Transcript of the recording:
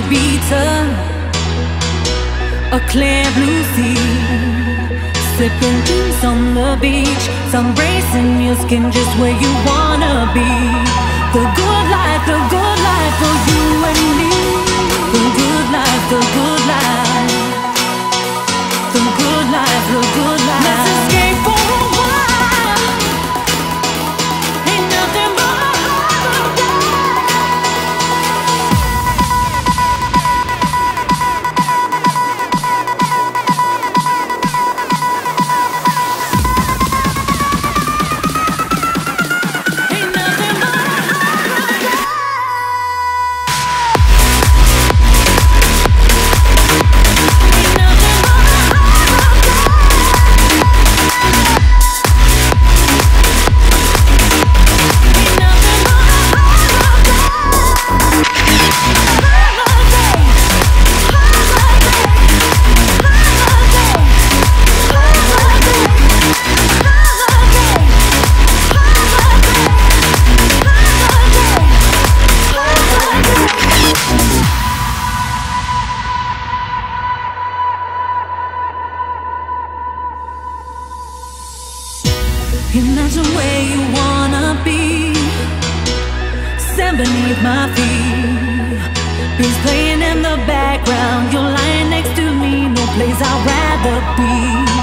Ibiza, a clear blue sea, sipping drinks on the beach, sun bracing your skin just where you wanna be. The good life for you and me. The good life, the good life. The good life, the good life. Let's escape for a while. Ain't nothing but a imagine where you wanna be, sand beneath my feet, beats playing in the background. You're lying next to me, no place I'd rather be.